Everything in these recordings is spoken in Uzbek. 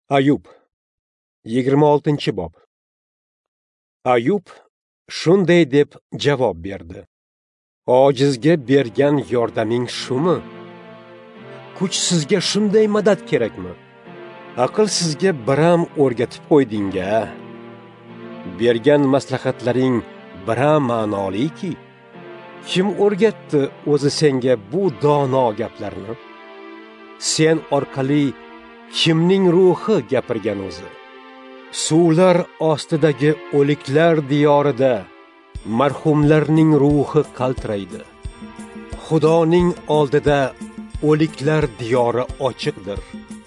Ayub 26-bob. Ayub shunday deb javob berdi: Ojizga bergan yordaming shumi? Kuchsizga shunday madad kerakmi? Aqlsizga biram o'rgatib qo'yding-a. Bergan maslahatlaring biram ma'noliki. Kim o'rgatdi o'zi senga bu dono gaplarni? Sen orqali kimning ruhi gapirgan o'zi? Suvlar ostidagi o'liklar diyorida marhumlarning ruhi qaltiraydi. Xudoning oldida o'liklar diyori ochiqdir.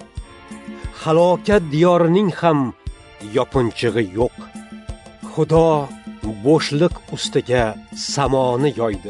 Halokat diyorining ham yopinchig'i yo'q. Xudo bo'shliq ustiga samoni yoydi.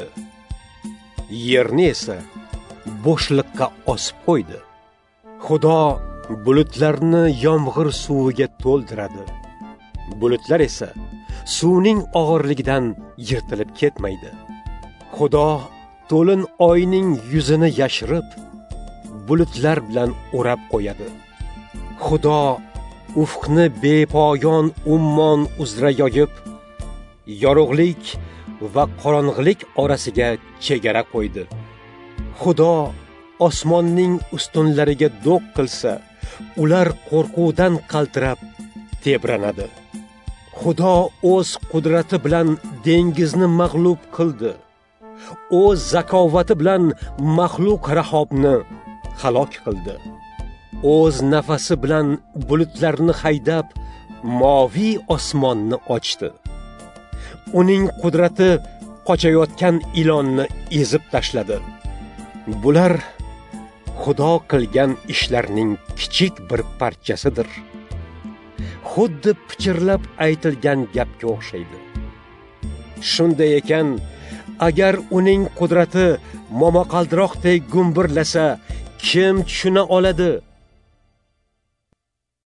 Yerni esa bo'shliqqa osib qo'ydi. Xudo bulutlarni yomg'ir suviga to'ldiradi. Bulutlar esa suvning og'irligidan yirtilib ketmaydi. Xudo to'lin oyning yuzini yashirib, bulutlar bilan o'rab qo'yadi. Xudo ufqni bepoyon ummon uzra yoyib, yorug'lik va qorong'ulik orasiga chegara qo'ydi. Xudo osmonning ustunlariga do'q qilsa, ular qo'rquvdan qaltirab tebranadi. Xudo o'z qudrati bilan dengizni mag'lub qildi. O'z zakovati bilan maxluq Rahobni halok qildi. O'z nafasi bilan bulutlarni haydab, moviy osmonni ochdi. Uning qudrati qochayotgan ilonni ezib tashladi. Bular Xudo qilgan ishlarning kichik bir parchasidir. Xuddi pichirlab aytilgan gapga o'xshaydi. Shunday ekan, agar uning qudrati momaqaldiroqdek gumburlasa, kim tushuna oladi?